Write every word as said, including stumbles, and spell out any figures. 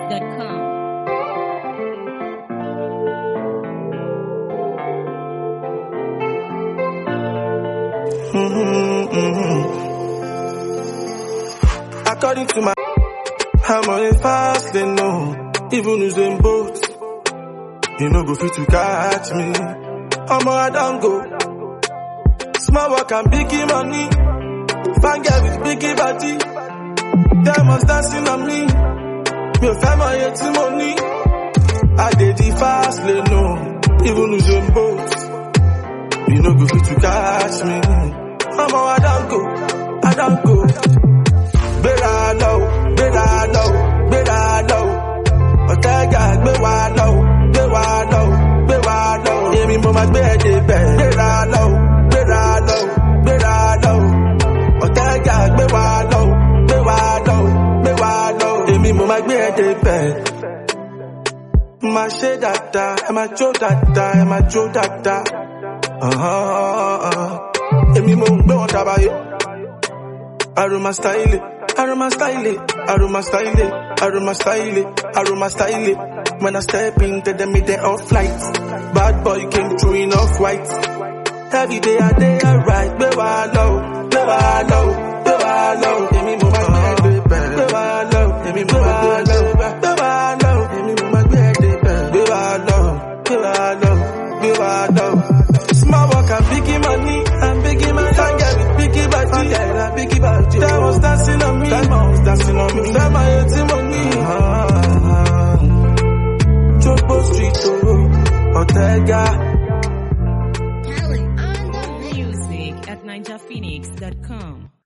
dot com. Mm-hmm, mm-hmm. According to my, I'm on a fast lane, no. Even using boats, you know go fit to catch me. I'm I don't go. Small work and biggie money. Fine girl with biggie body. Diamonds dancing on me. Me a family yet money. I did the fast lane, no. Even using boats, you know go fit to catch me. I'm I don't go. I don't go. Better know, better know, better know. Otega, better know, better know, better know. Emi mo ma gbe e de be. Better know, better know, better know. Otega, better know, better know, better know. Emi mo ma gbe e de be. Ma she dada, e ma jo dada, e ma jo dada. Uh huh. Emi mo gbe won tabaye. Aroma style, aroma style, aroma style, aroma style, aroma style. When I step into the middle of flight, bad boy came through in off white. Every day I day I ride, baby I know, baby I know, baby I know. Give me more my baby, baby I know, give me more my baby, baby I know, give me more my baby, baby I know, baby I know, baby I know. Small work and biggie money, and biggie money. Can't get with biggie body, yeah, biggie body. That was dancing on me, that was dancing on me. That my eighty money. Chopo Street, oh, Otega. Talent on the music at ninja phoenix dot com.